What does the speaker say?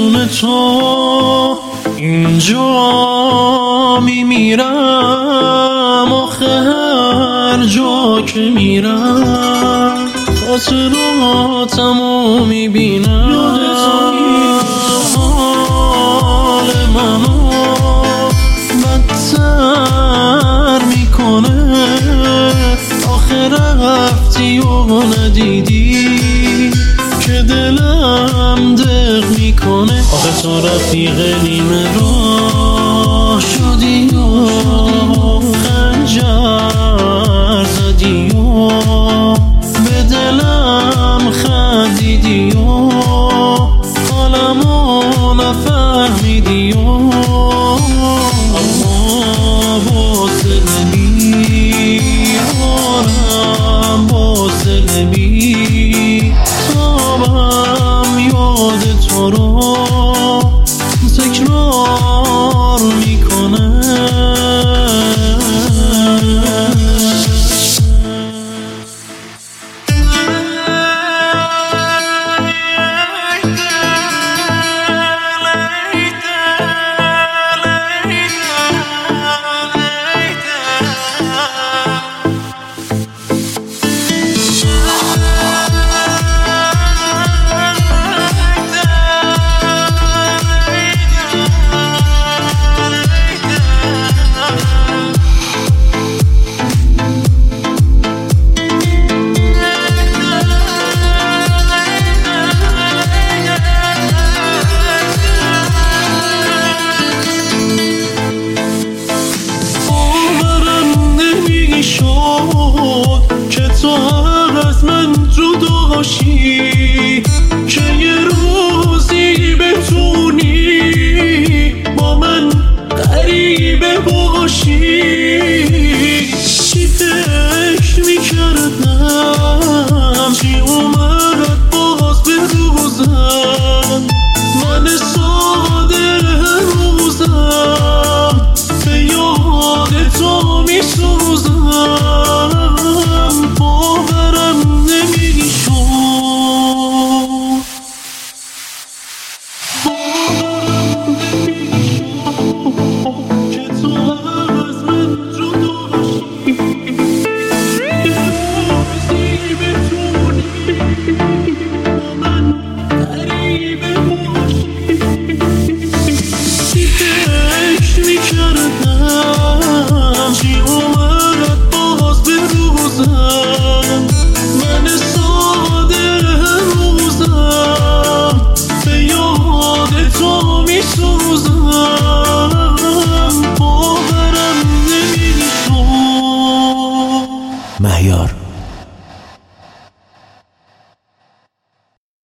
بدون تو اینجا میمیرم، آخه هر جا که میرم خاطراتمو میبینم. یادت حال منو بدتر میکنه، آخه رفتی و ندیدی که دلم دق میکنه. آخه تو رفیق نیمه راه شدی و خنجر زدی و به دلم خندیدی و حالمو نفهمیدی و اما باطل میارم، باطل میتابم یاد تو رو تکرار میکنه. که تو از من جدا باشی، که یه روزی بتونی با من غریبه باشی. چی فکر میکردم، چی اومد باز به روزم، من ساده روزم به یاد تو میسوزم. مهیار